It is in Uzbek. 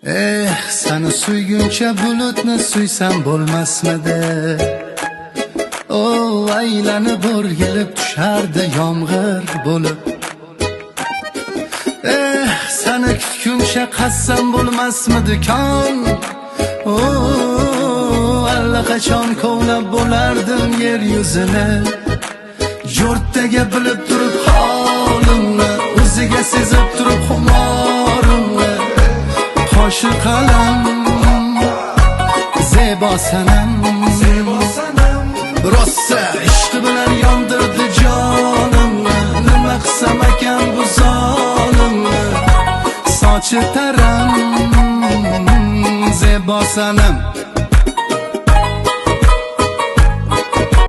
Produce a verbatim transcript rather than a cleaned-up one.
Eh, seni suyguncha bulutni suysam bo'lmasmidi? Oh, aylanib o'rgilib tushardi yomg'ir bo'lib. Eh, seni kutguncha qassam bo'lmasmidi kon? Oh, allaqachon kovlab bo'lardim yer yuzini. Jo'rttaga bilib turib holimni, o'ziga sezib turib xumorimni. Qo'shi qalam, zebo sanam, rosa ishqi bilan yondirdi jonimni. Nima qilsam ekan bu zolimni? Sochi taram, zebo sanam.